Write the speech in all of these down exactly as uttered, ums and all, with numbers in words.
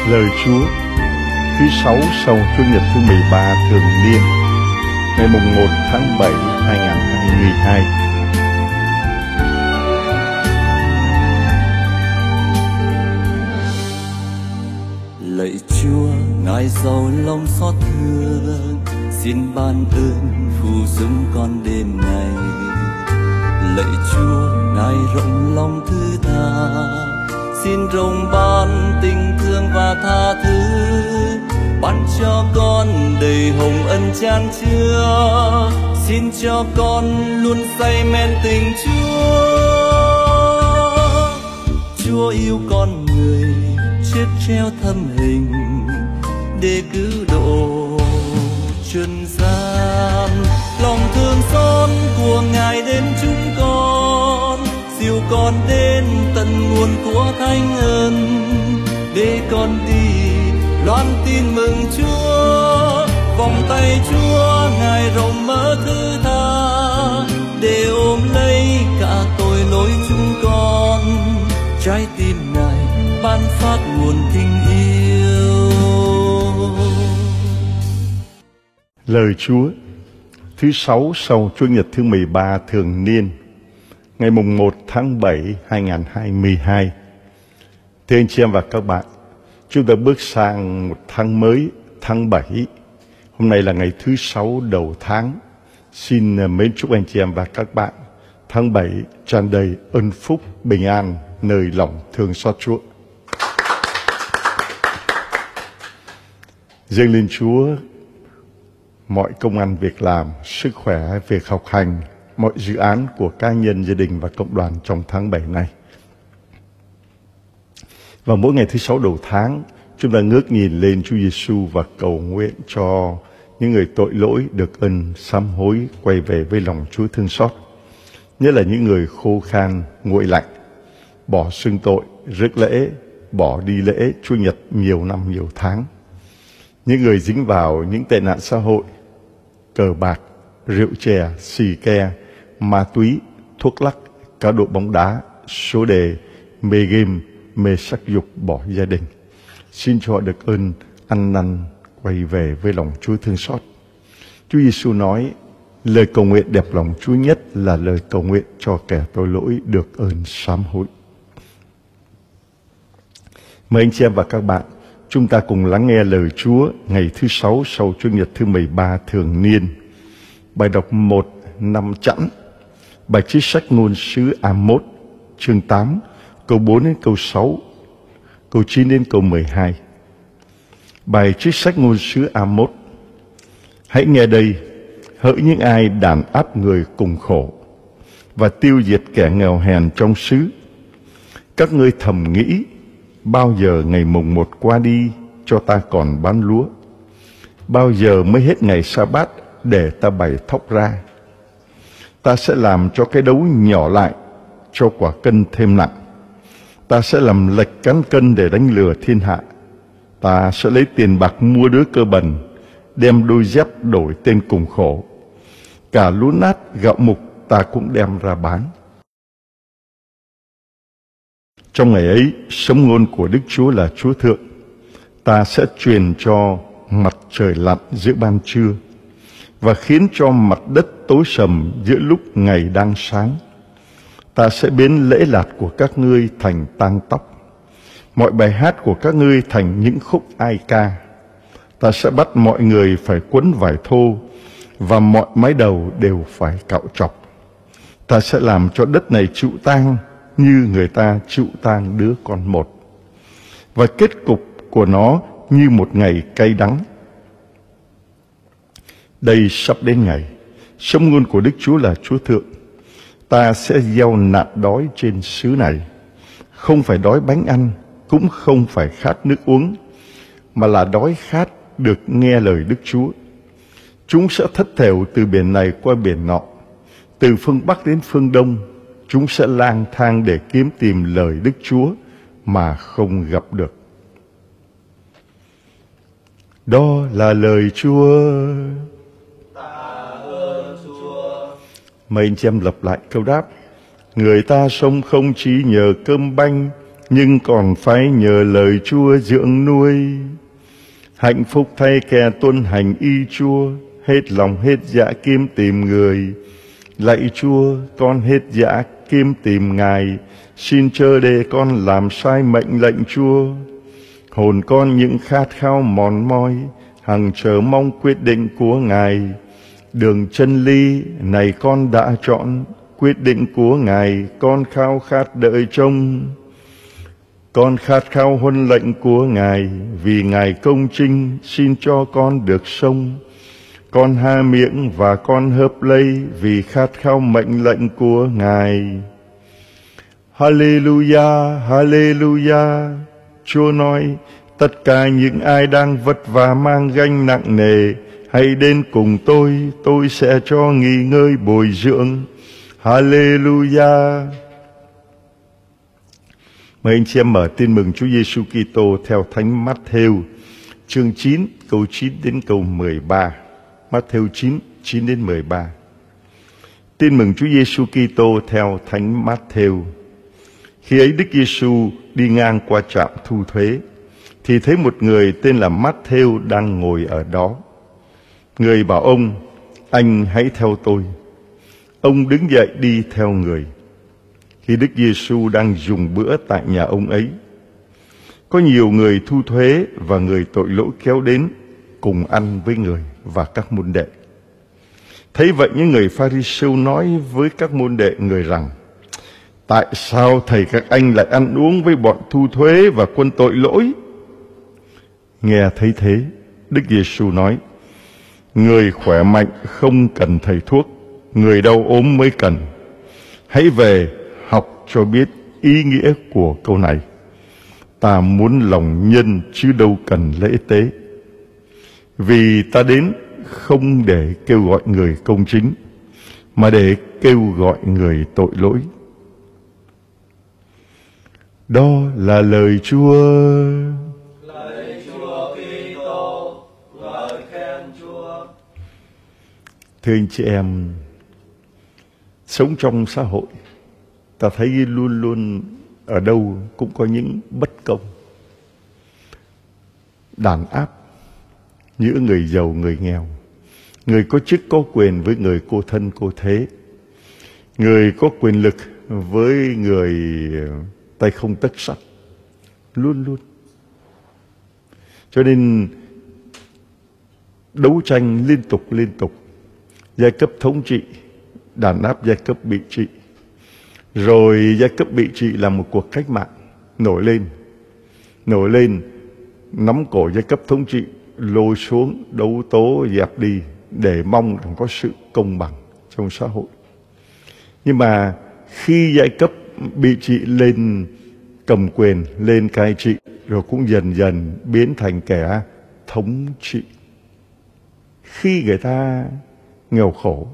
Lời Chúa thứ sáu sau Chủ nhật thứ mười ba thường niên, ngày mùng một tháng bảy hai nghìn không trăm hai mươi hai. Lạy Chúa, Ngài giàu lòng xót thương, xin ban ơn phù dung con đêm nay. Lạy Chúa, Ngài rộng lòng thứ tha, xin rộng ban tình thương và tha thứ, ban cho con đầy hồng ân chan chứa, xin cho con luôn say men tình Chúa. Chúa yêu con người, chết treo thâm hình để cứu độ trần gian. Lòng thương xót của Ngài đến chúng con, dìu con đến tận nguồn của thánh ân, để con đi loan tin mừng Chúa. Vòng tay Chúa Ngài rộng mở thứ tha, để ôm lấy cả tội lỗi chúng con. Trái tim Ngài ban phát nguồn tình yêu. Lời Chúa thứ sáu sau Chủ nhật thứ mười ba thường niên, ngày mùng một tháng bảy hai nghìn không trăm hai mươi hai. Thưa anh chị em và các bạn, chúng ta bước sang một tháng mới, tháng bảy. Hôm nay là ngày thứ sáu đầu tháng. Xin mến chúc anh chị em và các bạn tháng bảy tràn đầy ơn phúc, bình an, nơi lòng thương xót Chúa. Dâng lên Chúa mọi công ăn việc làm, sức khỏe, việc học hành, mọi dự án của cá nhân, gia đình và cộng đoàn trong tháng bảy này. Và mỗi ngày thứ sáu đầu tháng, chúng ta ngước nhìn lên Chúa Giêsu và cầu nguyện cho những người tội lỗi được ơn sám hối, quay về với lòng Chúa thương xót. Nhất là những người khô khan, nguội lạnh, bỏ xưng tội, rước lễ, bỏ đi lễ Chủ nhật nhiều năm nhiều tháng. Những người dính vào những tệ nạn xã hội, cờ bạc, rượu chè, xì ke, ma túy, thuốc lắc, cá độ bóng đá, số đề, mê game, mê sắc dục, bỏ gia đình. Xin cho họ được ơn ăn năn, quay về với lòng Chúa thương xót. Chúa Giêsu nói, lời cầu nguyện đẹp lòng Chúa nhất là lời cầu nguyện cho kẻ tội lỗi được ơn sám hối. Mời anh chị em và các bạn, chúng ta cùng lắng nghe lời Chúa ngày thứ sáu sau Chủ nhật thứ mười ba thường niên. Bài đọc một năm chẵn, bài trích sách ngôn sứ Amos, chương tám, câu bốn đến câu sáu, câu chín đến câu mười hai. Bài trích sách ngôn sứ Amos. Hãy nghe đây, hỡi những ai đàn áp người cùng khổ và tiêu diệt kẻ nghèo hèn trong xứ. Các ngươi thầm nghĩ, bao giờ ngày mùng một qua đi cho ta còn bán lúa? Bao giờ mới hết ngày sa-bát để ta bày thóc ra? Ta sẽ làm cho cái đấu nhỏ lại, cho quả cân thêm nặng. Ta sẽ làm lệch cán cân để đánh lừa thiên hạ. Ta sẽ lấy tiền bạc mua đứa cơ bần, đem đôi dép đổi tên cùng khổ. Cả lúa nát gạo mục ta cũng đem ra bán. Trong ngày ấy, sấm ngôn của Đức Chúa là Chúa Thượng. Ta sẽ truyền cho mặt trời lặn giữa ban trưa, và khiến cho mặt đất tối sầm giữa lúc ngày đang sáng. Ta sẽ biến lễ lạt của các ngươi thành tang tóc, mọi bài hát của các ngươi thành những khúc ai ca. Ta sẽ bắt mọi người phải quấn vải thô, và mọi mái đầu đều phải cạo trọc. Ta sẽ làm cho đất này chịu tang như người ta chịu tang đứa con một, và kết cục của nó như một ngày cay đắng. Đây sắp đến ngày, sấm ngôn của Đức Chúa là Chúa Thượng. Ta sẽ gieo nạn đói trên xứ này, không phải đói bánh ăn, cũng không phải khát nước uống, mà là đói khát được nghe lời Đức Chúa. Chúng sẽ thất thểu từ biển này qua biển nọ, từ phương Bắc đến phương Đông. Chúng sẽ lang thang để kiếm tìm lời Đức Chúa mà không gặp được. Đó là lời Chúa. Tạ ơn Chúa. Mời anh chị em lặp lại câu đáp. Người ta sống không chỉ nhờ cơm banh, nhưng còn phải nhờ lời Chúa dưỡng nuôi. Hạnh phúc thay kẻ tuân hành ý Chúa, hết lòng hết dạ kiếm tìm người. Lạy Chúa, con hết dạ kiếm tìm Ngài, xin chớ để con làm sai mệnh lệnh Chúa. Hồn con những khát khao mòn mỏi, hằng chờ mong quyết định của Ngài. Đường chân lý này con đã chọn, quyết định của Ngài con khao khát đợi trông. Con khát khao huân lệnh của Ngài, vì Ngài công chính xin cho con được sống. Con há miệng và con hớp lấy, vì khát khao mệnh lệnh của Ngài. Hallelujah, Hallelujah. Chúa nói, tất cả những ai đang vất vả mang gánh nặng nề, hãy đến cùng tôi, tôi sẽ cho nghỉ ngơi bồi dưỡng. Hallelujah. Mời anh chị em mở Tin mừng Chúa Giêsu Kitô theo Thánh Mát-thêu, chương chín, câu chín đến câu mười ba. Mát-thêu chín, chín đến mười ba. Tin mừng Chúa Giêsu Kitô theo Thánh Mát-thêu. Khi ấy Đức Giêsu đi ngang qua trạm thu thuế, thì thấy một người tên là Mát-thêu đang ngồi ở đó. Người bảo ông, anh hãy theo tôi. Ông đứng dậy đi theo người. Khi Đức Giêsu đang dùng bữa tại nhà ông ấy, có nhiều người thu thuế và người tội lỗi kéo đến cùng ăn với người và các môn đệ. Thấy vậy, những người Pha-ri-siêu nói với các môn đệ người rằng, tại sao thầy các anh lại ăn uống với bọn thu thuế và quân tội lỗi? Nghe thấy thế, Đức Giêsu nói, người khỏe mạnh không cần thầy thuốc, người đau ốm mới cần. Hãy về học cho biết ý nghĩa của câu này. Ta muốn lòng nhân chứ đâu cần lễ tế. Vì ta đến không để kêu gọi người công chính, mà để kêu gọi người tội lỗi. Đó là lời Chúa. Lạy Chúa Kitô, lời khen Chúa. Thưa anh chị em, sống trong xã hội, ta thấy luôn luôn ở đâu cũng có những bất công, đàn áp giữa người giàu người nghèo, người có chức có quyền với người cô thân cô thế, người có quyền lực với người tay không tấc sắt, luôn luôn. Cho nên đấu tranh liên tục liên tục, giai cấp thống trị đàn áp giai cấp bị trị, rồi giai cấp bị trị là một cuộc cách mạng nổi lên, nổi lên nắm cổ giai cấp thống trị, lôi xuống, đấu tố, dẹp đi để mong rằng có sự công bằng trong xã hội. Nhưng mà khi giai cấp bị trị lên cầm quyền, lên cai trị, rồi cũng dần dần biến thành kẻ thống trị. Khi người ta nghèo khổ,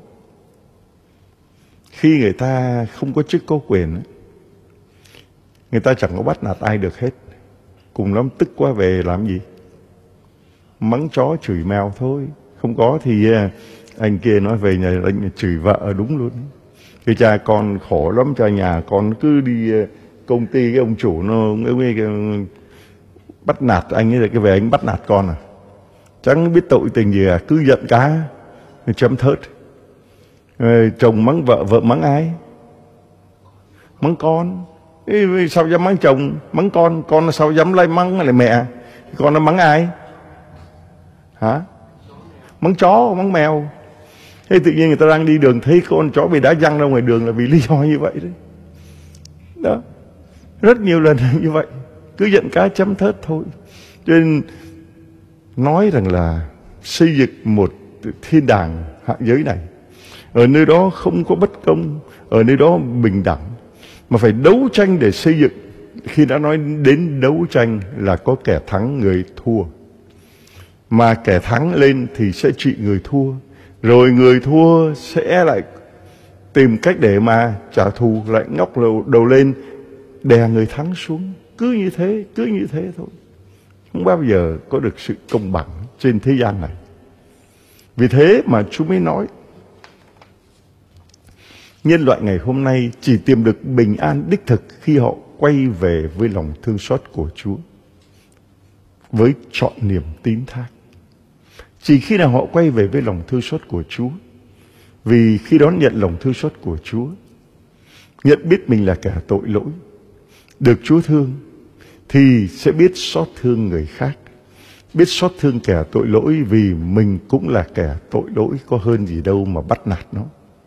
khi người ta không có chức có quyền, người ta chẳng có bắt nạt ai được hết. Cùng lắm tức quá về làm gì? Mắng chó chửi mèo thôi. Không có thì anh kia nói về nhà anh chửi vợ đúng luôn. Cái cha con khổ lắm, cha nhà con cứ đi công ty, cái ông chủ nó bắt nạt anh ấy, rồi cái về anh bắt nạt con à. Chẳng biết tội tình gì à, cứ giận cá, chấm thớt. Chồng mắng vợ, vợ mắng ai? Mắng con. Ê, sao dám mắng chồng, mắng con, con sao dám lại mắng lại mẹ? Con nó mắng ai? Hả? Mắng chó, mắng mèo. Thế tự nhiên người ta đang đi đường thấy con chó bị đá văng ra ngoài đường là vì lý do như vậy đấy. Đó. Rất nhiều lần như vậy. Cứ giận cá chấm thớt thôi. Cho nên nói rằng là xây dựng một thiên đàng hạ giới này, ở nơi đó không có bất công, ở nơi đó bình đẳng, mà phải đấu tranh để xây dựng. Khi đã nói đến đấu tranh là có kẻ thắng người thua, mà kẻ thắng lên thì sẽ trị người thua, rồi người thua sẽ lại tìm cách để mà trả thù, lại ngóc đầu, đầu lên đè người thắng xuống. Cứ như thế, cứ như thế thôi. Không bao giờ có được sự công bằng trên thế gian này. Vì thế mà Chúa mới nói nhân loại ngày hôm nay chỉ tìm được bình an đích thực khi họ quay về với lòng thương xót của Chúa, với trọn niềm tín thác. Chỉ khi nào họ quay về với lòng thương xót của Chúa, vì khi đón nhận lòng thương xót của Chúa, nhận biết mình là kẻ tội lỗi, được Chúa thương, thì sẽ biết xót thương người khác, biết xót thương kẻ tội lỗi, vì mình cũng là kẻ tội lỗi, có hơn gì đâu mà bắt nạt nó,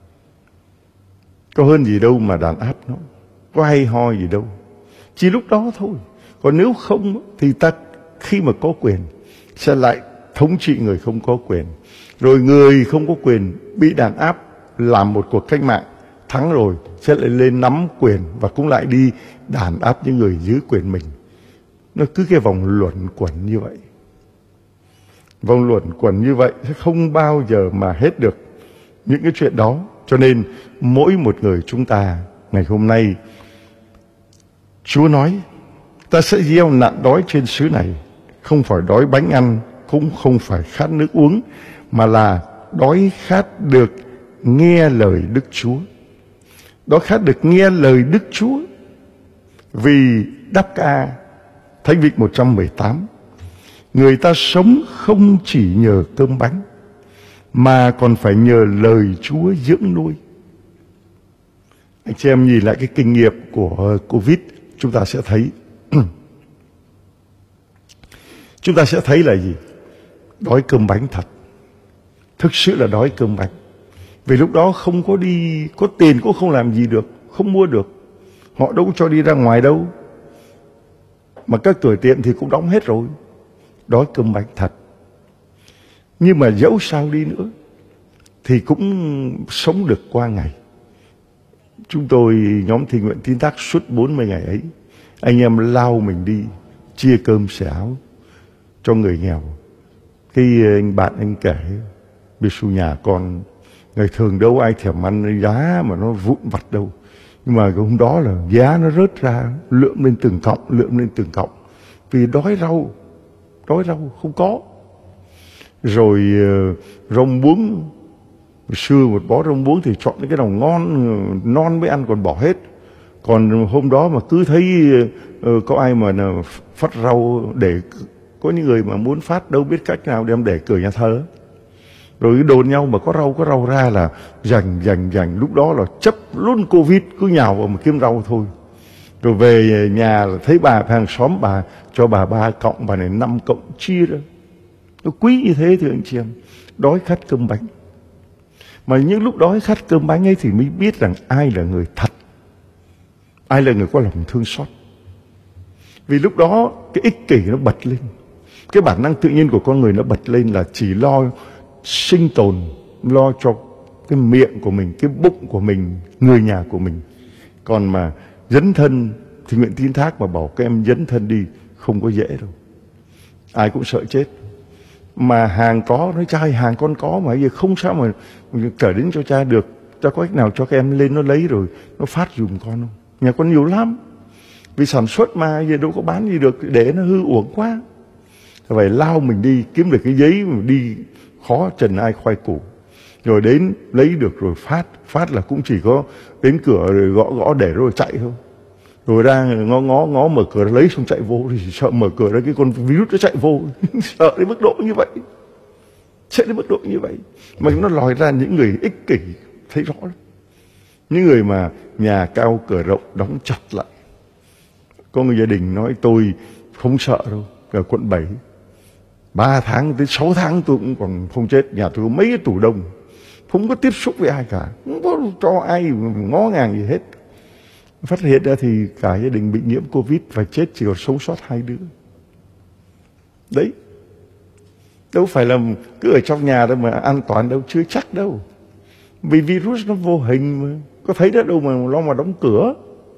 có hơn gì đâu mà đàn áp nó, có hay ho gì đâu. Chỉ lúc đó thôi. Còn nếu không thì ta khi mà có quyền sẽ lại thống trị người không có quyền, rồi người không có quyền bị đàn áp, làm một cuộc cách mạng thắng rồi sẽ lại lên nắm quyền và cũng lại đi đàn áp những người giữ quyền mình. Nó cứ cái vòng luẩn quẩn như vậy. Vòng luẩn quẩn như vậy sẽ không bao giờ mà hết được những cái chuyện đó. Cho nên mỗi một người chúng ta ngày hôm nay, Chúa nói ta sẽ gieo nạn đói trên xứ này, không phải đói bánh ăn, cũng không phải khát nước uống, mà là đói khát được nghe lời Đức Chúa. Đói khát được nghe lời Đức Chúa. Vì đáp ca Thánh Vịnh một trăm mười tám, người ta sống không chỉ nhờ cơm bánh, mà còn phải nhờ lời Chúa dưỡng nuôi. Anh chị em nhìn lại cái kinh nghiệm của Covid, chúng ta sẽ thấy chúng ta sẽ thấy là gì? Đói cơm bánh thật. Thực sự là đói cơm bánh. Vì lúc đó không có đi, có tiền cũng không làm gì được, không mua được. Họ đâu có cho đi ra ngoài đâu. Mà các cửa tiệm thì cũng đóng hết rồi. Đói cơm bánh thật. Nhưng mà dẫu sao đi nữa thì cũng sống được qua ngày. Chúng tôi, nhóm Thiện Nguyện Tín Thác, suốt bốn mươi ngày ấy, anh em lao mình đi chia cơm xẻ áo cho người nghèo. Cái anh bạn anh kể, biết su nhà con ngày thường đâu ai thèm ăn giá mà nó vụn vặt đâu, nhưng mà cái hôm đó là giá nó rớt ra, lượm lên từng cọng, lượm lên từng cọng, vì đói rau, đói rau không có. Rồi uh, rau muống, xưa một bó rau muống thì chọn cái nào ngon, non mới ăn còn bỏ hết. Còn hôm đó mà cứ thấy uh, có ai mà uh, phát rau, để có những người mà muốn phát đâu biết cách nào đem để cửa nhà thờ. Rồi đồn nhau mà có rau có rau ra là dành dành dành. Lúc đó là chấp luôn Covid, cứ nhào vào mà kiếm rau thôi. Rồi về nhà là thấy bà hàng xóm, bà cho bà ba cộng, bà này năm cộng chia ra. Nó quý như thế thì anh chị em. Đói khát cơm bánh. Mà những lúc đói khát cơm bánh ấy thì mới biết rằng ai là người thật, ai là người có lòng thương xót. Vì lúc đó cái ích kỷ nó bật lên, cái bản năng tự nhiên của con người nó bật lên là chỉ lo sinh tồn, lo cho cái miệng của mình, cái bụng của mình, người nhà của mình. Còn mà dấn thân, Thiện Nguyện Tín Thác mà bảo các em dấn thân đi không có dễ đâu. Ai cũng sợ chết. Mà hàng có, nói cha hàng con có mà giờ không sao mà trở đến cho cha được. Cha có cách nào cho các em lên nó lấy rồi nó phát dùm con không? Nhà con nhiều lắm. Vì sản xuất mà giờ đâu có bán gì được, để nó hư uổng quá. Phải lao mình đi kiếm được cái giấy mà đi khó trần ai khoai củ. Rồi đến lấy được rồi phát. Phát là cũng chỉ có đến cửa rồi gõ gõ để rồi chạy thôi. Rồi ra ngó ngó ngó mở cửa lấy xong chạy vô thì sợ mở cửa ra cái con virus nó chạy vô. Sợ đến mức độ như vậy. Sợ đến mức độ như vậy. Mà nó lòi ra những người ích kỷ thấy rõ lắm. Những người mà nhà cao cửa rộng đóng chặt lại. Có người gia đình nói tôi không sợ đâu. Ở quận bảy ba tháng tới sáu tháng tôi cũng còn không chết. Nhà tôi có mấy cái tủ đông, không có tiếp xúc với ai cả, không có cho ai ngó ngàng gì hết. Phát hiện ra thì cả gia đình bị nhiễm Covid và chết, chỉ còn sống sót hai đứa. Đấy, đâu phải là cứ ở trong nhà đâu mà an toàn đâu, chưa chắc đâu. Vì virus nó vô hình mà, có thấy đó đâu mà lo mà đóng cửa.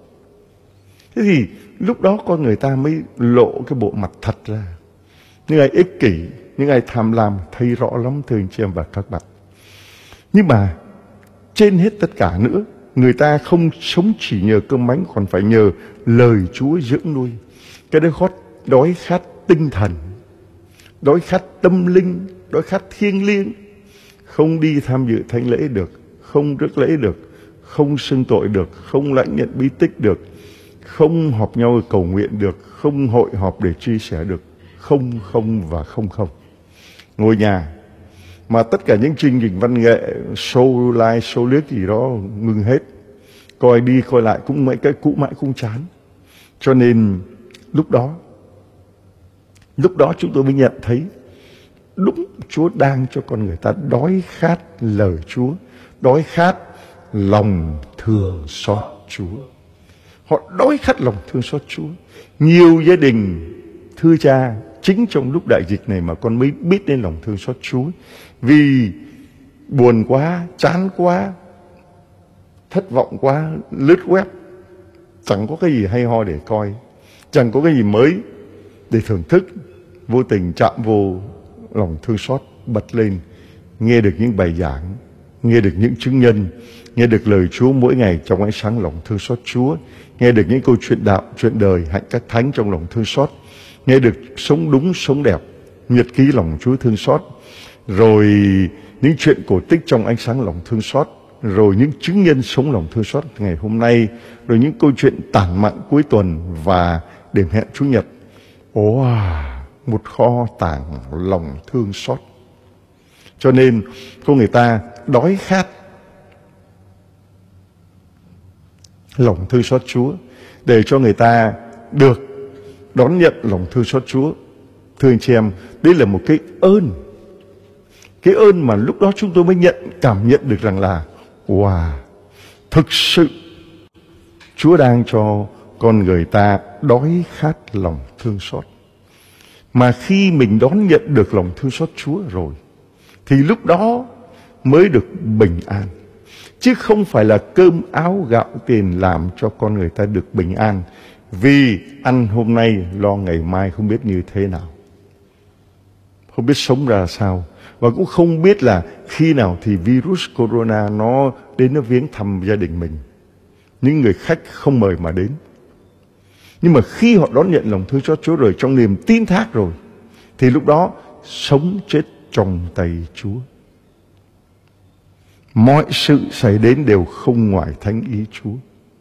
Thế thì lúc đó con người ta mới lộ cái bộ mặt thật ra. Những ai ích kỷ, những ai tham lam thấy rõ lắm thưa anh chị em và các bạn. Nhưng mà trên hết tất cả nữa, người ta không sống chỉ nhờ cơm bánh, còn phải nhờ lời Chúa dưỡng nuôi. Cái đó khát, đói khát tinh thần, đói khát tâm linh, đói khát thiêng liêng. Không đi tham dự thánh lễ được, không rước lễ được, không xưng tội được, không lãnh nhận bí tích được, không họp nhau cầu nguyện được, không hội họp để chia sẻ được, không, không và không không. Ngồi nhà, mà tất cả những chương trình văn nghệ, show live, show liếc gì đó ngừng hết. Coi đi coi lại cũng mấy cái cũ mãi cũng chán. Cho nên lúc đó, lúc đó chúng tôi mới nhận thấy đúng Chúa đang cho con người ta đói khát lời Chúa, đói khát lòng thương xót Chúa. Họ đói khát lòng thương xót Chúa. Nhiều gia đình, thưa cha, chính trong lúc đại dịch này mà con mới biết đến lòng thương xót Chúa. Vì buồn quá, chán quá, thất vọng quá, lướt web, chẳng có cái gì hay ho để coi, chẳng có cái gì mới để thưởng thức. Vô tình chạm vô lòng thương xót, bật lên, nghe được những bài giảng, nghe được những chứng nhân, nghe được lời Chúa mỗi ngày trong ánh sáng lòng thương xót Chúa, nghe được những câu chuyện đạo, chuyện đời, hạnh các thánh trong lòng thương xót, nghe được sống đúng, sống đẹp, nhật ký lòng Chúa thương xót, rồi những chuyện cổ tích trong ánh sáng lòng thương xót, rồi những chứng nhân sống lòng thương xót ngày hôm nay, rồi những câu chuyện tản mạn cuối tuần và đêm hẹn Chủ nhật. Ồ, một kho tàng lòng thương xót. Cho nên con người ta đói khát lòng thương xót Chúa, để cho người ta được đón nhận lòng thương xót Chúa. Thưa anh chị em, đây là một cái ơn, cái ơn mà lúc đó chúng tôi mới nhận, cảm nhận được rằng là wow, thực sự Chúa đang cho con người ta đói khát lòng thương xót. Mà khi mình đón nhận được lòng thương xót Chúa rồi, thì lúc đó mới được bình an. Chứ không phải là cơm áo gạo tiền làm cho con người ta được bình an. Vì ăn hôm nay lo ngày mai không biết như thế nào, không biết sống ra sao, và cũng không biết là khi nào thì virus corona nó đến nó viếng thăm gia đình mình, những người khách không mời mà đến. Nhưng mà khi họ đón nhận lòng thương xót Chúa rồi, trong niềm tin thác rồi, thì lúc đó sống chết trong tay Chúa. Mọi sự xảy đến đều không ngoài thánh ý Chúa.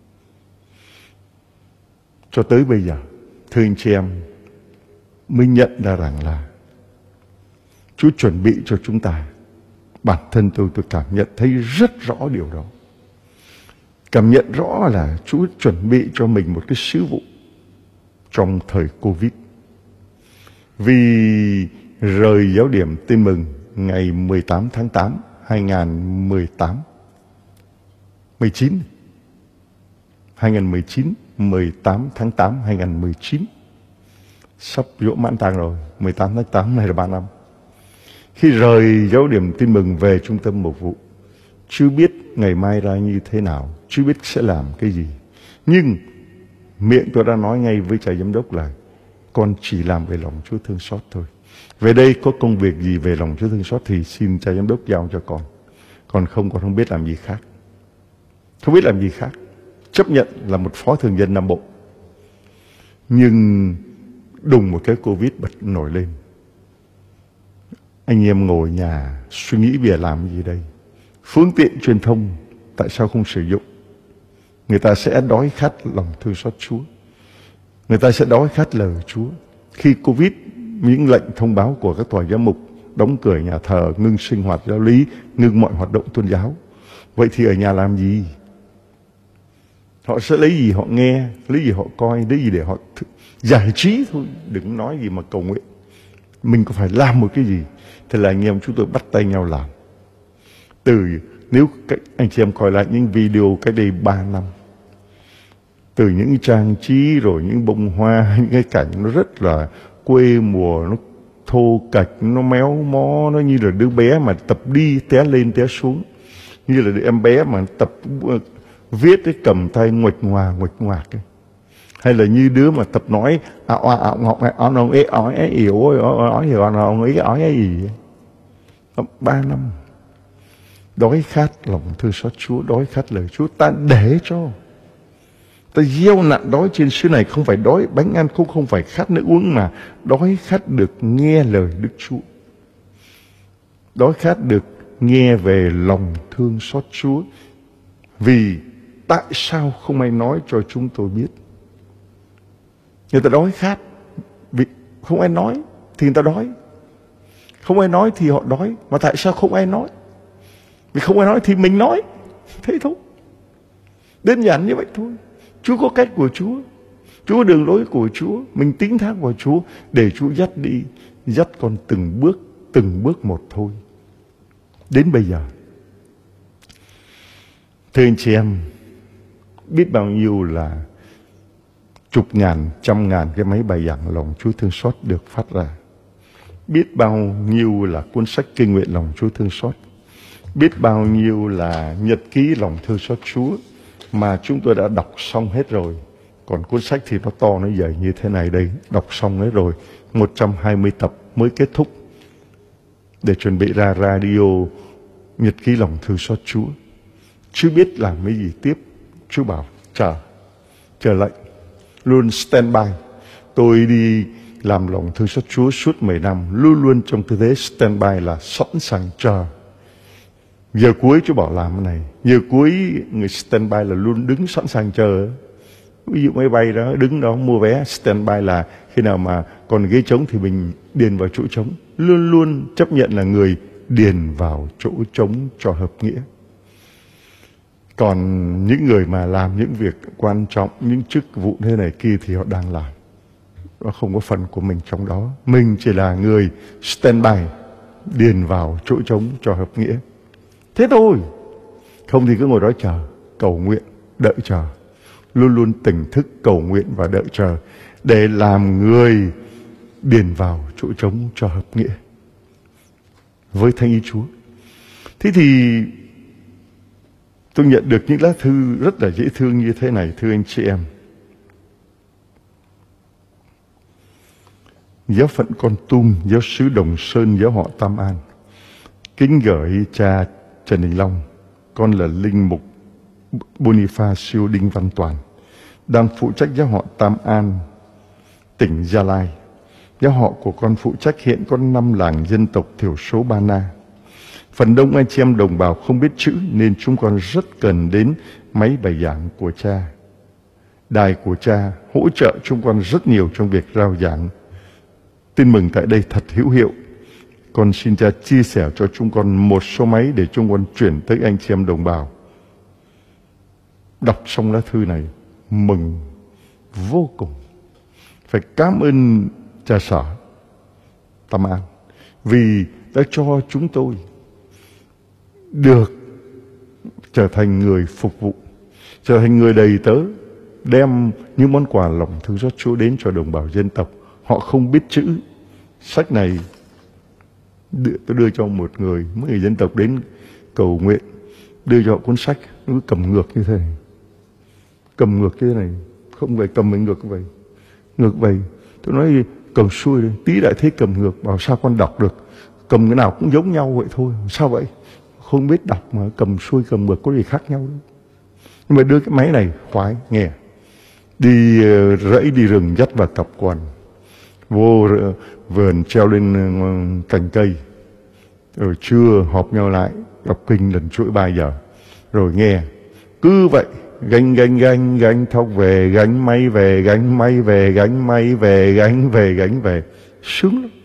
Cho tới bây giờ, thưa anh chị em, mới nhận ra rằng là Chúa chuẩn bị cho chúng ta. Bản thân tôi tôi cảm nhận thấy rất rõ điều đó. Cảm nhận rõ là Chúa chuẩn bị cho mình một cái sứ vụ trong thời Covid. Vì rời giáo điểm Tin Mừng ngày mười tám tháng tám hai nghìn không trăm mười tám, mười chín, hai nghìn không trăm mười chín, mười tám tháng tám hai nghìn không trăm mười chín, sắp dỗ mãn tang rồi. Mười tám tháng tám này là ba năm. Khi rời giáo điểm Tin Mừng về trung tâm mục vụ, chưa biết ngày mai ra như thế nào, chưa biết sẽ làm cái gì, nhưng miệng tôi đã nói ngay với cha giám đốc là con chỉ làm về lòng Chúa thương xót thôi. Về đây có công việc gì về lòng Chúa thương xót thì xin cha giám đốc giao cho con. Còn không, con không biết làm gì khác. Không biết làm gì khác. Chấp nhận là một phó thường dân Nam Bộ. Nhưng đùng một cái Covid bật nổi lên. Anh em ngồi nhà suy nghĩ về làm gì đây? Phương tiện truyền thông tại sao không sử dụng? Người ta sẽ đói khát lòng thương xót Chúa. Người ta sẽ đói khát lời Chúa. Khi Covid, những lệnh thông báo của các tòa giám mục đóng cửa nhà thờ, ngưng sinh hoạt giáo lý, ngưng mọi hoạt động tôn giáo. Vậy thì ở nhà làm gì? Họ sẽ lấy gì họ nghe, lấy gì họ coi, lấy gì để họ giải trí thôi. Đừng nói gì mà cầu nguyện. Mình có phải làm một cái gì? Thế là anh em chúng tôi bắt tay nhau làm. Từ nếu các anh chị em coi lại những video cách đây ba năm, từ những trang trí rồi những bông hoa, những cái cảnh nó rất là quê mùa, nó thô kệch, nó méo mó, nó như là đứa bé mà tập đi té lên té xuống, như là đứa em bé mà tập viết cái cầm tay nguệch ngoà nguệch ngoạc ấy. Hay là như đứa mà tập nói ảo ảo ngọc ảo nó ấy ói ấy yếu ôi ói hiểu nó ông ấy ói ấy gì. Ba năm đói khát lòng thương xót Chúa, đói khát lời Chúa, ta để cho ta gieo nạn đói trên xứ này, không phải đói bánh ăn, cũng không phải khát nước uống, mà đói khát được nghe lời Đức Chúa, đói khát được nghe về lòng thương xót Chúa. Vì tại sao không ai nói cho chúng tôi biết? Người ta đói khát, vì không ai nói thì người ta đói. Không ai nói thì họ đói. Mà tại sao không ai nói? Vì không ai nói thì mình nói. Thế thôi. Đơn giản như vậy thôi. Chúa có cách của Chúa, Chúa có đường lối của Chúa. Mình tín thác vào Chúa để Chúa dắt đi, dắt con từng bước, từng bước một thôi. Đến bây giờ, thưa anh chị em, biết bao nhiêu là chục ngàn, trăm ngàn cái máy bài giảng lòng Chúa thương xót được phát ra. Biết bao nhiêu là cuốn sách kinh nguyện lòng Chúa thương xót. Biết bao nhiêu là nhật ký lòng thương xót Chúa mà chúng tôi đã đọc xong hết rồi. Còn cuốn sách thì nó to, nó dày như thế này đây. Đọc xong hết rồi. một trăm hai mươi tập mới kết thúc để chuẩn bị ra radio nhật ký lòng thương xót Chúa. Chưa biết làm cái gì tiếp. Chúa bảo chờ, chờ lệnh, luôn stand by. Tôi đi làm lòng thương xót Chúa suốt mười năm, luôn luôn trong tư thế stand by là sẵn sàng chờ. Giờ cuối Chúa bảo làm cái này, giờ cuối người stand by là luôn đứng sẵn sàng chờ. Ví dụ máy bay đó, đứng đó mua vé, stand by là khi nào mà còn ghế trống thì mình điền vào chỗ trống. Luôn luôn chấp nhận là người điền vào chỗ trống cho hợp nghĩa. Còn những người mà làm những việc quan trọng, những chức vụ thế này kia thì họ đang làm. Nó không có phần của mình trong đó. Mình chỉ là người stand by, điền vào chỗ trống cho hợp nghĩa. Thế thôi. Không thì cứ ngồi đó chờ, cầu nguyện, đợi chờ. Luôn luôn tỉnh thức cầu nguyện và đợi chờ để làm người điền vào chỗ trống cho hợp nghĩa với thánh ý Chúa. Thế thì tôi nhận được những lá thư rất là dễ thương như thế này, thưa anh chị em. Giáo phận Kon Tum, giáo sứ Đồng Sơn, giáo họ Tam An. Kính gửi cha Trần Đình Long, con là linh mục Bonifacio Đinh Văn Toàn, đang phụ trách giáo họ Tam An, tỉnh Gia Lai. Giáo họ của con phụ trách hiện có năm làng dân tộc thiểu số Ba Na. Phần đông anh chị em đồng bào không biết chữ nên chúng con rất cần đến máy bài giảng của cha. Đài của cha hỗ trợ chúng con rất nhiều trong việc rao giảng. Tin mừng tại đây thật hữu hiệu. Con xin cha chia sẻ cho chúng con một số máy để chúng con chuyển tới anh chị em đồng bào. Đọc xong lá thư này, mừng vô cùng. Phải cảm ơn cha sở Tam An vì đã cho chúng tôi được trở thành người phục vụ, trở thành người đầy tớ, đem những món quà lòng thương xót Chúa đến cho đồng bào dân tộc. Họ không biết chữ. Sách này đưa, tôi đưa cho một người, mấy người dân tộc đến cầu nguyện, đưa cho họ cuốn sách, nó cứ cầm ngược như thế này. Cầm ngược như thế này, không phải cầm mình ngược như vậy. Ngược vậy, tôi nói cầm xuôi đi, tí đại thế cầm ngược, bảo sao con đọc được. Cầm cái nào cũng giống nhau vậy thôi, sao vậy? Không biết đọc mà cầm xuôi cầm ngược có gì khác nhau đâu. Nhưng mà đưa cái máy này khoái, nghe. Đi rẫy đi rừng dắt vào tập quần, vô vườn treo lên cành cây, rồi trưa họp nhau lại đọc kinh lần chuỗi ba giờ, rồi nghe. Cứ vậy, gánh gánh gánh gánh thóc về, gánh máy về, gánh máy về, gánh máy về, gánh về, gánh về. Sướng lắm.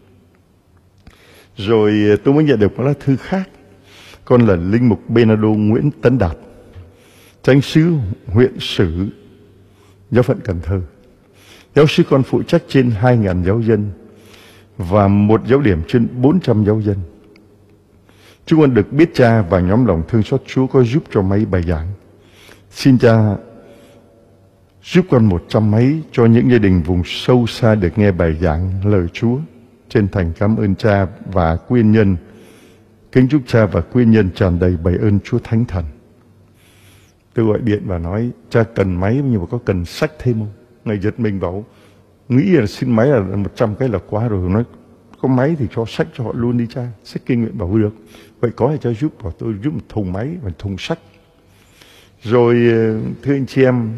Rồi tôi mới nhận được một lá thư khác. Con là linh mục Bernardo Nguyễn Tấn Đạt, chánh xứ huyện Sử, giáo phận Cần Thơ. Giáo sư con phụ trách trên hai nghìn giáo dân và một giáo điểm trên bốn trăm giáo dân. Chúng con được biết cha và nhóm lòng thương xót Chúa có giúp cho máy bài giảng. Xin cha giúp con một trăm máy cho những gia đình vùng sâu xa được nghe bài giảng lời Chúa. Chân thành cảm ơn cha và quyên nhân. Kính chúc cha và quyên nhân tràn đầy bày ơn Chúa Thánh Thần. Tôi gọi điện và nói cha cần máy nhưng mà có cần sách thêm không? Ngày giật mình bảo nghĩ là xin máy là một trăm cái là quá rồi. Nói có máy thì cho sách cho họ luôn đi cha. Sách kinh nguyện bảo được. Vậy có thì cho giúp, bảo tôi giúp một thùng máy và thùng sách. Rồi thưa anh chị em,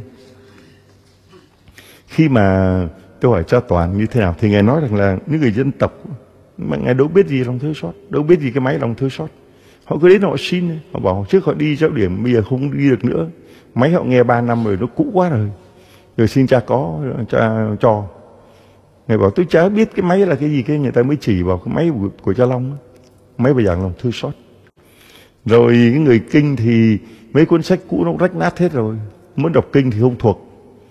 khi mà tôi hỏi cha Toàn như thế nào thì Ngài nói rằng là những người dân tộc mà Ngài đâu biết gì lòng thương xót, đâu biết gì cái máy lòng thương xót. Họ cứ đến họ xin, họ bảo trước họ đi giáo điểm bây giờ không đi được nữa. Máy họ nghe ba năm rồi nó cũ quá rồi. Rồi xin cha có, cha cho. Ngài bảo tôi chả biết cái máy là cái gì, cái người ta mới chỉ vào cái máy của, của cha Long, máy bài giảng lòng thương xót. Rồi cái người kinh thì mấy cuốn sách cũ nó rách nát hết rồi, muốn đọc kinh thì không thuộc.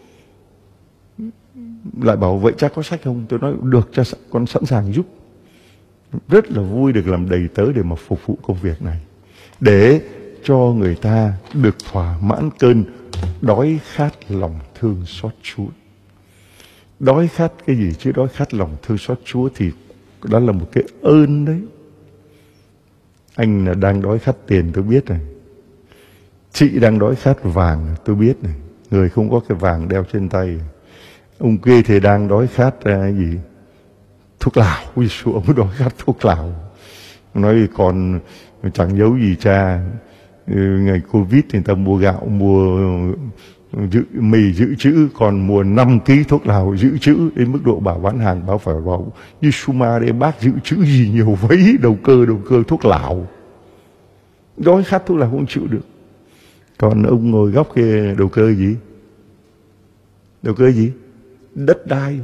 Lại bảo vậy cha có sách không? Tôi nói được, cha con sẵn sàng giúp. Rất là vui được làm đầy tớ để mà phục vụ công việc này, để cho người ta được thỏa mãn cơn đói khát lòng thương xót Chúa. Đói khát cái gì chứ? Đói khát lòng thương xót Chúa thì đó là một cái ơn đấy. Anh là đang đói khát tiền tôi biết này. Chị đang đói khát vàng tôi biết này. Người không có cái vàng đeo trên tay. Ông kia thì đang đói khát uh, gì? Thuốc lào. Ui dồi, ông đói khát thuốc lào. Nói còn chẳng giấu gì cha. Ngày Covid thì người ta mua gạo, mua dự, mì dự trữ, còn mua năm ký thuốc lào dự trữ, đến mức độ bảo bán hàng báo phải bảo như Suma để bác dự trữ gì nhiều vấy, đầu cơ đầu cơ thuốc lào. Đói khát thuốc lào không chịu được. Còn ông ngồi góc kia đầu cơ gì? Đầu cơ gì? Đất đai.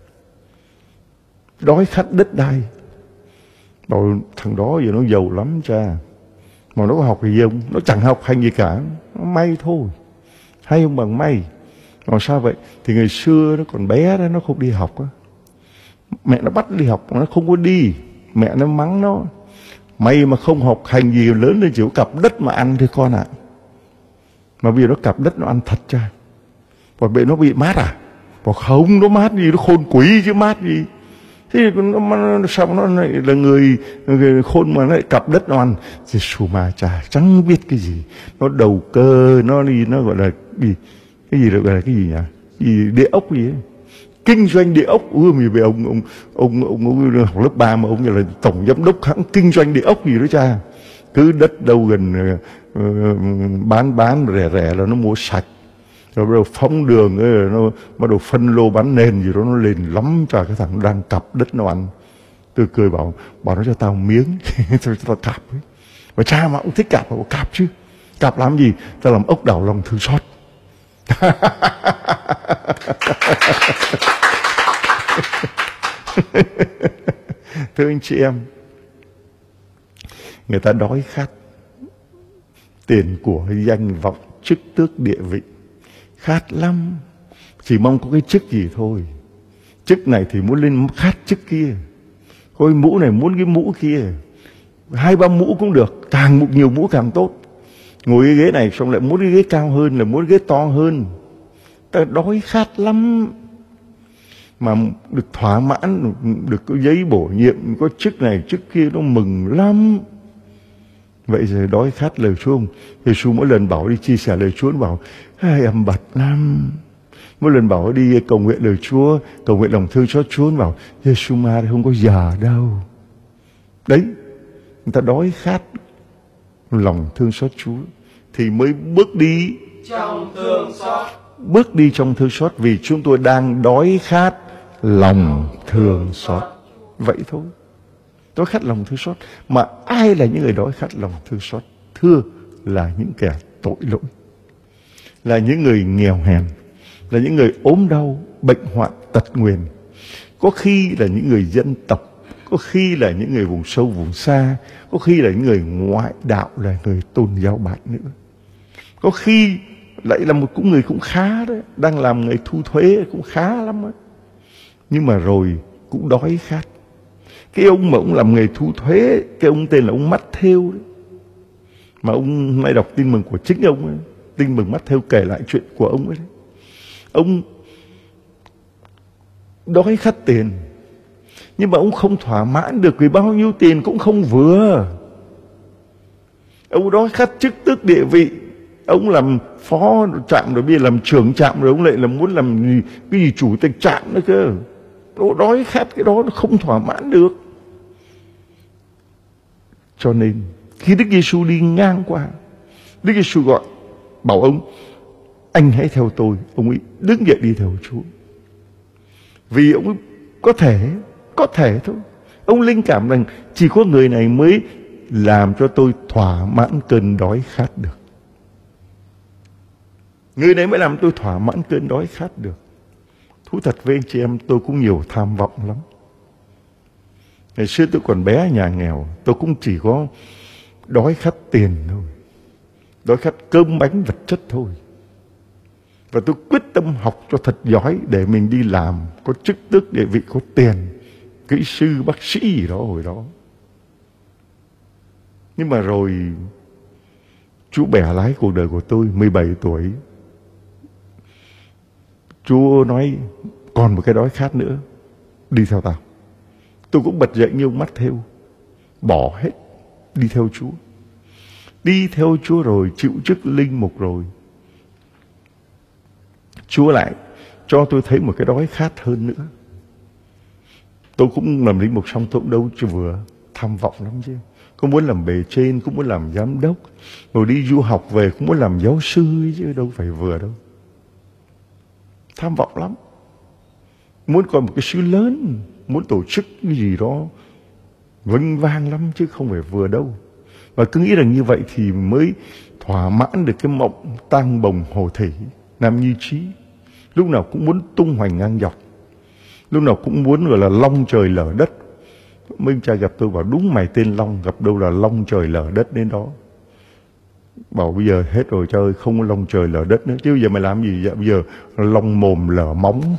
Đói khát đất đai. Bảo thằng đó giờ nó giàu lắm cha. Mà nó có học gì không? Nó chẳng học hành gì cả. Nó may thôi. Hay không bằng may. Mà sao vậy? Thì ngày xưa nó còn bé đó, nó không đi học á. Mẹ nó bắt đi học, nó không có đi. Mẹ nó mắng nó. Mày mà không học hành gì lớn lên chỉ có cặp đất mà ăn thôi con ạ. À. Mà bây giờ nó cặp đất nó ăn thật cha. Còn bệ nó bị mát à? Bảo không, nó mát gì, nó khôn quỷ chứ mát gì. Thế nó, nó sao nó lại là người, người khôn mà nó lại cặp đất nó ăn. Thì xù mà chả chẳng biết cái gì. Nó đầu cơ, nó đi, nó gọi là gì? Cái gì được gọi là cái gì nhỉ? Gì địa ốc gì ấy. Kinh doanh địa ốc. Ui mày về ông ông ông ông, ông, ông học lớp ba mà ông là tổng giám đốc hãng kinh doanh địa ốc gì đó cha. Cứ đất đâu gần uh, bán bán rẻ rẻ là nó mua sạch. Rồi bắt đầu phóng đường ấy, nó bắt đầu phân lô bán nền gì đó, nó lên lắm cho cái thằng đang cặp đất nó ăn. Tôi cười bảo, bảo nó cho tao miếng, cho tao cặp ấy. Và cha mà cũng thích cặp, bảo cặp chứ. Cặp làm gì? Tao làm ốc đảo lòng thương xót. Thưa anh chị em, người ta đói khát tiền của, danh vọng, chức tước, địa vị. Khát lắm. Chỉ mong có cái chức gì thôi. Chức này thì muốn lên khát chức kia. Coi mũ này muốn cái mũ kia. Hai ba mũ cũng được. Càng nhiều mũ càng tốt. Ngồi cái ghế này xong lại muốn cái ghế cao hơn, là muốn cái ghế to hơn. Ta đói khát lắm. Mà được thỏa mãn, được có giấy bổ nhiệm, có chức này chức kia, nó mừng lắm. Vậy rồi đói khát lời Chúa không? Giê-xu mỗi lần bảo đi chia sẻ lời Chúa, nó bảo ai em bật lắm. Mỗi lần bảo đi cầu nguyện lời Chúa, cầu nguyện lòng thương cho Chúa, nó bảo Giê-xu ma không có giờ đâu. Đấy, người ta đói khát lòng thương xót Chúa thì mới bước đi trong thương xót. Bước đi trong thương xót vì chúng tôi đang đói khát lòng thương xót. Vậy thôi. Đói khát lòng thương xót. Mà ai là những người đói khát lòng thương xót? Thưa là những kẻ tội lỗi, là những người nghèo hèn, là những người ốm đau, bệnh hoạn, tật nguyền. Có khi là những người dân tộc, có khi là những người vùng sâu vùng xa, có khi là những người ngoại đạo, là người tôn giáo bại nữa. Có khi lại là một cũng người cũng khá đấy, đang làm người thu thuế cũng khá lắm đấy. Nhưng mà rồi cũng đói khát. Cái ông mà ông làm nghề thu thuế, cái ông tên là ông Matthew đấy. Mà ông hôm nay đọc tin mừng của chính ông ấy. Tin mừng Matthew kể lại chuyện của ông ấy đấy. Ông đói khát tiền, nhưng mà ông không thỏa mãn được vì bao nhiêu tiền cũng không vừa. Ông đói khát chức tước địa vị. Ông làm phó trạm rồi bây giờ làm trưởng trạm rồi ông lại là muốn làm gì, cái gì chủ tịch trạm nữa cơ. Nó đói khát cái đó nó không thỏa mãn được. Cho nên khi Đức Giêsu đi ngang qua, Đức Giêsu gọi bảo ông, anh hãy theo tôi. Ông ấy đứng dậy đi theo Chúa. Vì ông ấy có thể, có thể thôi. Ông linh cảm rằng chỉ có người này mới làm cho tôi thỏa mãn cơn đói khát được. Người đấy mới làm tôi thỏa mãn cơn đói khát được. Thú thật với anh chị em, tôi cũng nhiều tham vọng lắm. Ngày xưa tôi còn bé nhà nghèo, tôi cũng chỉ có đói khát tiền thôi, đói khát cơm bánh vật chất thôi. Và tôi quyết tâm học cho thật giỏi để mình đi làm, có chức tước địa vị, có tiền, kỹ sư, bác sĩ gì đó hồi đó. Nhưng mà rồi Chúa bẻ lái cuộc đời của tôi. Mười bảy tuổi, Chúa nói còn một cái đói khát nữa, đi theo tao. Tôi cũng bật dậy như ông mắt thêu, bỏ hết, đi theo Chúa. Đi theo Chúa rồi, chịu chức linh mục rồi, Chúa lại cho tôi thấy một cái đói khát hơn nữa. Tôi cũng làm linh mục xong, tôi cũng đâu chưa vừa tham vọng lắm chứ. Cũng muốn làm bề trên, cũng muốn làm giám đốc, rồi đi du học về cũng muốn làm giáo sư chứ đâu phải vừa đâu. Tham vọng lắm, muốn coi một cái sứ lớn, muốn tổ chức cái gì đó vinh vang lắm chứ không phải vừa đâu. Và cứ nghĩ rằng như vậy thì mới thỏa mãn được cái mộng tang bồng hồ thủy Nam Nhi Trí. Lúc nào cũng muốn tung hoành ngang dọc, lúc nào cũng muốn gọi là long trời lở đất. Minh Cha gặp tôi bảo đúng mày tên Long, gặp đâu là long trời lở đất đến đó. Bảo bây giờ hết rồi cha ơi, không có long trời lở đất nữa. Chứ bây giờ mày làm gì vậy? Bây giờ long mồm lở móng.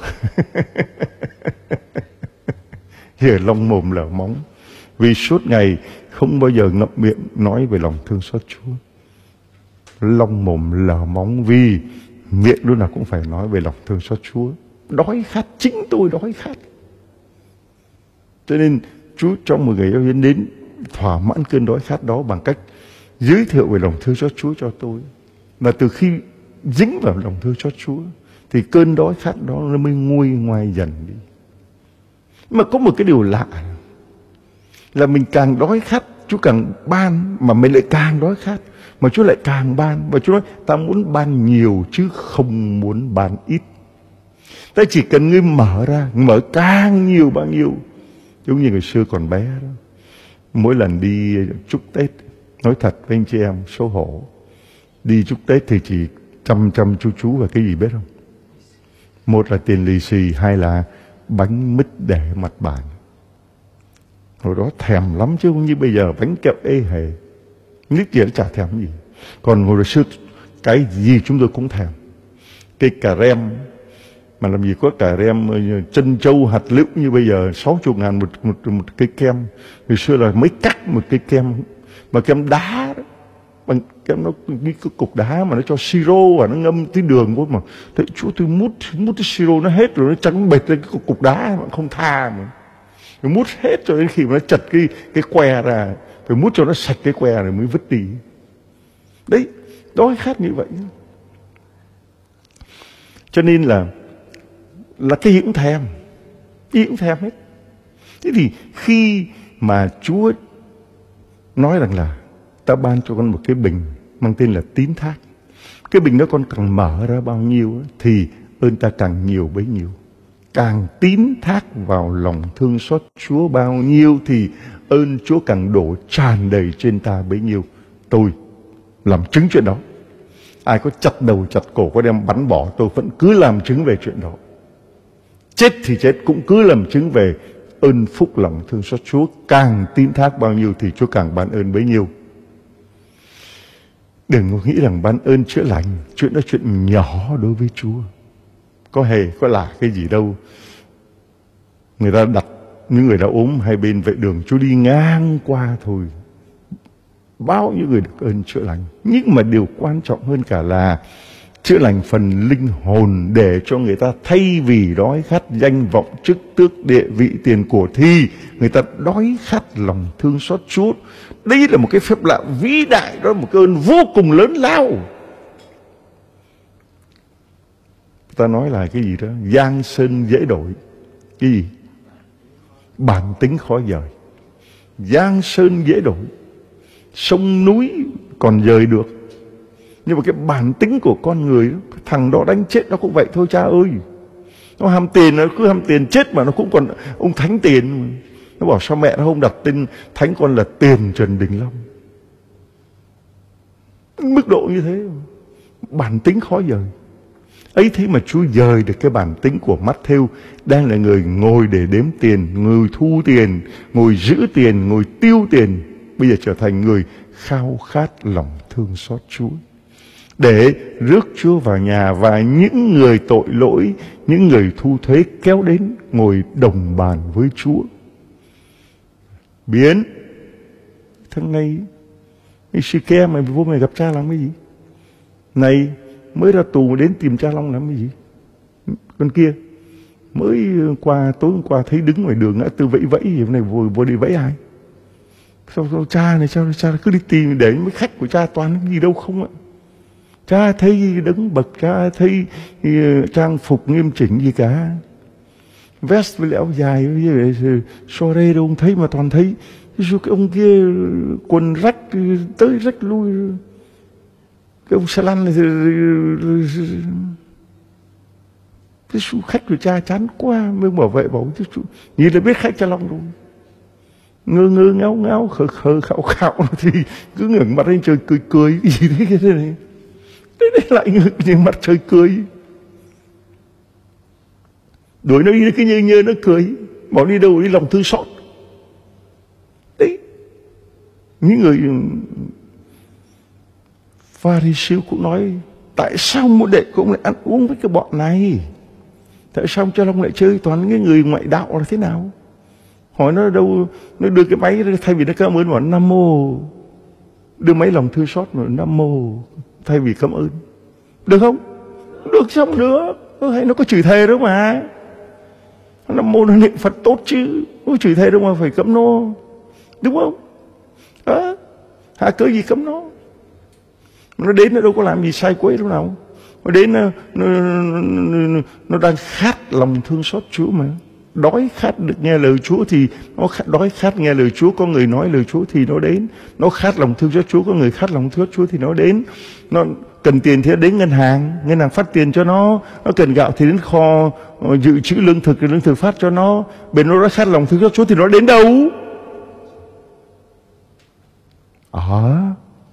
Giờ long mồm lở móng. Vì suốt ngày không bao giờ ngậm miệng nói về lòng thương xót Chúa. Long mồm lở móng vì miệng lúc nào cũng phải nói về lòng thương xót Chúa. Đói khát, chính tôi đói khát. Cho nên Chúa trong một ngày giáo viên đến thỏa mãn cơn đói khát đó bằng cách giới thiệu về lòng thương xót Chúa cho tôi. Và từ khi dính vào lòng thương xót Chúa thì cơn đói khát đó nó mới nguôi ngoai dần đi. Mà có một cái điều lạ là mình càng đói khát Chúa càng ban, mà mình lại càng đói khát mà Chúa lại càng ban. Và Chúa nói ta muốn ban nhiều chứ không muốn ban ít. Ta chỉ cần ngươi mở ra, mở càng nhiều bao nhiêu. Giống như ngày xưa còn bé đó, mỗi lần đi chúc Tết, nói thật với anh chị em xấu hổ, đi chúc Tết thì chỉ chăm chăm chú chú vào cái gì biết không? Một là tiền lì xì, hai là bánh mứt để mặt bàn. Hồi đó thèm lắm chứ không như bây giờ bánh kẹo ê hề, nít gì nó chả thèm gì. Còn hồi xưa cái gì chúng tôi cũng thèm. Cái cà rem, mà làm gì có cà rem chân trâu hạt lựu như bây giờ sáu mươi ngàn một, một, một cây kem. Hồi xưa là mấy cắt một cây kem, mà kem đá đó, bằng kem nó cái cục đá mà nó cho siro và nó ngâm tí đường quá mà. Thế chú tôi mút mút cái siro nó hết rồi, nó trắng bệt lên cái cục đá mà không tha mà. Rồi mút hết cho đến khi mà nó chật cái cái que ra, phải mút cho nó sạch cái que rồi mới vứt đi. Đấy, đói khát như vậy. Cho nên là là cái gì cũng thèm, cái gì cũng thèm hết. Thế thì khi mà Chúa nói rằng là ta ban cho con một cái bình mang tên là tín thác, cái bình đó con càng mở ra bao nhiêu thì ơn ta càng nhiều bấy nhiêu. Càng tín thác vào lòng thương xót Chúa bao nhiêu thì ơn Chúa càng đổ tràn đầy trên ta bấy nhiêu. Tôi làm chứng chuyện đó. Ai có chặt đầu chặt cổ, có đem bắn bỏ, tôi vẫn cứ làm chứng về chuyện đó. Chết thì chết cũng cứ làm chứng về ơn phúc lòng thương xót Chúa. Càng tín thác bao nhiêu thì Chúa càng ban ơn bấy nhiêu. Đừng có nghĩ rằng ban ơn chữa lành, chuyện đó chuyện nhỏ đối với Chúa. Có hề có là cái gì đâu. Người ta đặt những người đã ốm hai bên vệ đường, Chúa đi ngang qua thôi. Bao nhiêu người được ơn chữa lành. Nhưng mà điều quan trọng hơn cả là chữa lành phần linh hồn, để cho người ta thay vì đói khát danh vọng chức tước địa vị tiền của thì người ta đói khát lòng thương xót Chúa. Đây là một cái phép lạ vĩ đại, đó là một cái ơn vô cùng lớn lao. Ta nói là cái gì đó, giang sơn dễ đổi. Cái gì? Bản tính khó dời. Giang sơn dễ đổi, sông núi còn dời được, nhưng mà cái bản tính của con người, thằng đó đánh chết nó cũng vậy thôi cha ơi. Nó ham tiền, nó cứ ham tiền chết mà nó cũng còn ông thánh tiền. Nó bảo sao mẹ nó không đặt tên thánh con là Tiền Trần Đình Long. Mức độ như thế, bản tính khó dời. Ấy thế mà Chúa dời được cái bản tính của Matthew, đang là người ngồi để đếm tiền, người thu tiền, ngồi giữ tiền, ngồi tiêu tiền, bây giờ trở thành người khao khát lòng thương xót Chúa, để rước Chúa vào nhà, và những người tội lỗi, những người thu thuế kéo đến ngồi đồng bàn với Chúa. Biến thằng này sư ke mày vô mày gặp cha làm cái gì? Này mới ra tù đến tìm cha Long làm cái gì? Con kia mới qua tối hôm qua thấy đứng ngoài đường ngã tư vẫy vẫy gì này, vô vô đi vẫy ai? Sao, sao cha này sao cha cứ đi tìm để mấy khách của cha toàn cái gì đâu không ạ? Cha thấy đứng bậc, cha thấy trang phục nghiêm chỉnh gì cả, vest với áo dài với sore đâu không thấy, mà toàn thấy cái ông kia quần rách tới rách lui, cái ông xe lăn này cái số khách của cha chán quá, mới bảo vệ bảo chứ nhìn là biết khách cha Long rồi, ngơ ngơ ngáo ngáo khờ khờ khạo khạo thì cứ ngẩng mặt lên trời cười cười cái gì thế thế này, thế này lại ngẩng mặt trời cười, đuổi nó đi cái nhơ nhơ nó cười, bỏ đi đâu đi lòng thương xót. Đấy, những người Pha-ri-siêu cũng nói tại sao môn đệ của ông lại ăn uống với cái bọn này, tại sao cha Long lại chơi toàn cái người ngoại đạo là thế nào? Hỏi nó đâu, nó đưa cái máy thay vì nó cảm ơn bảo Nam Mô, đưa máy lòng thương xót mà Nam Mô thay vì cảm ơn, được không? Được xong được, hay nó có chửi thề đâu mà. Nam Mô nó niệm Phật tốt chứ, có chửi thề đâu mà phải cấm nó, đúng không? Đó, hạ cớ gì cấm nó? Nó đến nó đâu có làm gì sai quấy đâu nào. Nó đến nó, nó, nó, nó đang khát lòng thương xót Chúa mà. Đói khát được nghe lời Chúa thì nó khát, đói khát nghe lời Chúa, có người nói lời Chúa thì nó đến. Nó khát lòng thương xót Chúa, có người khát lòng thương xót Chúa thì nó đến. Nó cần tiền thì nó đến ngân hàng, ngân hàng phát tiền cho nó. Nó cần gạo thì đến kho dự trữ lương thực, lương thực phát cho nó. Bên nó đã khát lòng thương xót Chúa thì nó đến đâu? À,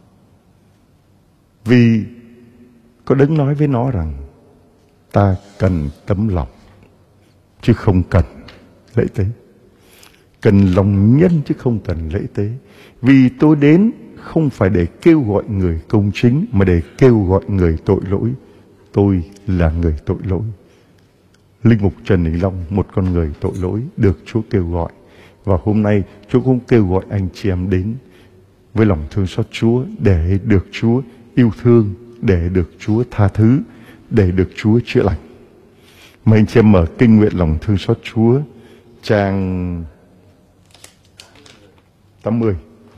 vì có Đấng nói với nó rằng ta cần tấm lòng chứ không cần lễ tế, cần lòng nhân chứ không cần lễ tế. Vì tôi đến không phải để kêu gọi người công chính, mà để kêu gọi người tội lỗi. Tôi là người tội lỗi. Linh mục Trần Đình Long, một con người tội lỗi, được Chúa kêu gọi. Và hôm nay Chúa cũng kêu gọi anh chị em đến với lòng thương xót Chúa, để được Chúa yêu thương, để được Chúa tha thứ, để được Chúa chữa lành. Mời anh chị em mở kinh nguyện lòng thương xót Chúa, trang tám mươi.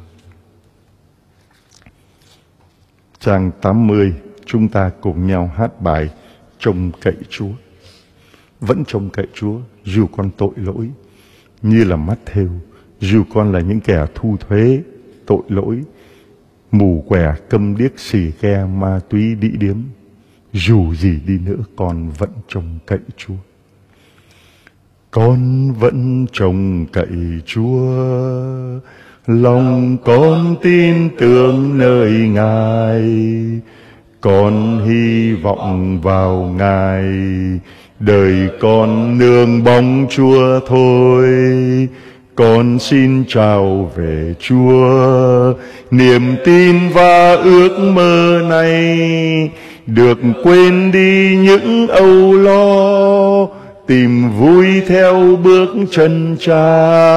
Trang tám mươi, chúng ta cùng nhau hát bài trông cậy Chúa. Vẫn trông cậy Chúa, dù con tội lỗi như là Matthew, dù con là những kẻ thu thuế, tội lỗi, mù quẻ, câm điếc, xì ke, ma túy, đĩ điếm, dù gì đi nữa con vẫn trông cậy Chúa. Con vẫn trông cậy Chúa, lòng con tin tưởng nơi Ngài, con hy vọng vào Ngài, đời con nương bóng Chúa thôi. Con xin chào về Chúa, niềm tin và ước mơ này được quên đi những âu lo, tìm vui theo bước chân Cha.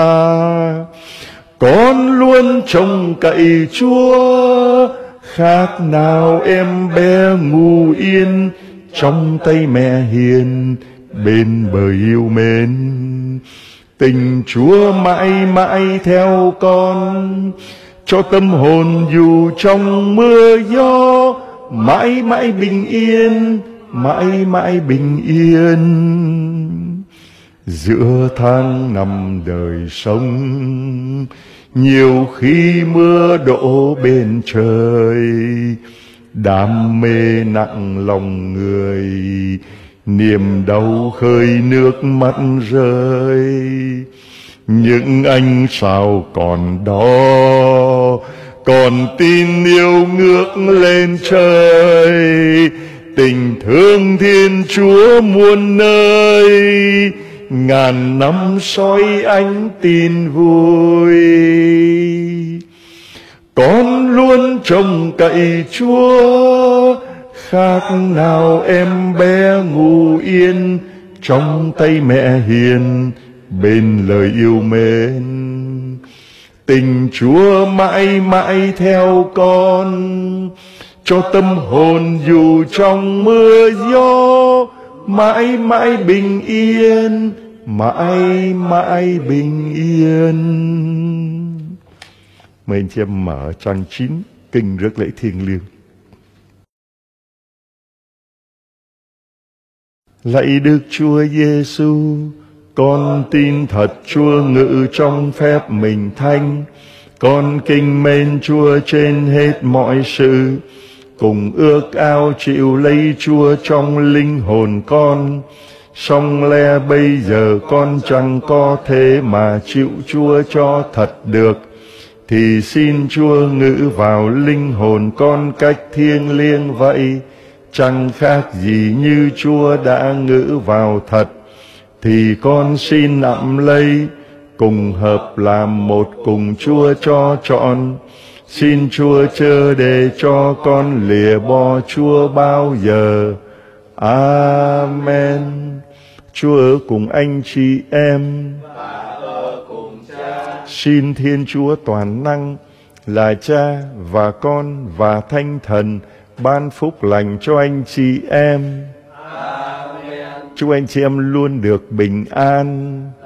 Con luôn trông cậy Chúa, khác nào em bé ngu yên trong tay mẹ hiền bên bờ yêu mến. Tình Chúa mãi mãi theo con, cho tâm hồn dù trong mưa gió, mãi mãi bình yên, mãi mãi bình yên. Giữa tháng năm đời sống, nhiều khi mưa đổ bên trời, đam mê nặng lòng người, niềm đau khơi nước mắt rơi. Những ánh sao còn đó, còn tin yêu ngước lên trời, tình thương Thiên Chúa muôn nơi, ngàn năm soi ánh tin vui. Con luôn trông cậy Chúa, khác nào em bé ngủ yên trong tay mẹ hiền, bên lời yêu mến. Tình Chúa mãi mãi theo con, cho tâm hồn dù trong mưa gió, mãi mãi bình yên, mãi mãi bình yên. Mời anh chị em mở trang chín kinh rước lễ thiêng liêng. Lạy Đức Chúa Giêsu, con tin thật Chúa ngự trong phép mình thánh. Con kính mến Chúa trên hết mọi sự, cùng ước ao chịu lấy Chúa trong linh hồn con. Song lẽ bây giờ con chẳng có thế mà chịu Chúa cho thật được, thì xin Chúa ngự vào linh hồn con cách thiêng liêng vậy, chẳng khác gì như Chúa đã ngự vào thật. Thì con xin ẵm lấy, cùng hợp làm một cùng Chúa cho trọn. Xin Chúa chớ để cho con lìa bỏ Chúa bao giờ. Amen. Chúa ở cùng anh chị em, xin Thiên Chúa toàn năng là Cha và Con và Thánh Thần ban phúc lành cho anh chị em. Chúc anh chị em luôn được bình an.